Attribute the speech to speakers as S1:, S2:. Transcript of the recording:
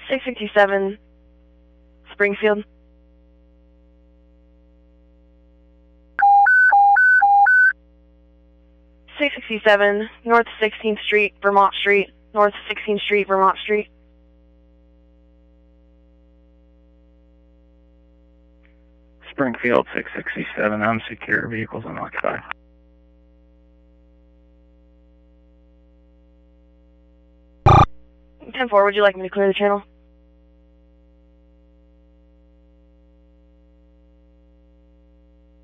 S1: 667 Springfield. .667 North 16th Street, Vermont Street. North 16th Street, Vermont Street.
S2: Springfield 667, unsecure vehicles unoccupied.
S1: 10-4, would you like me to clear the channel?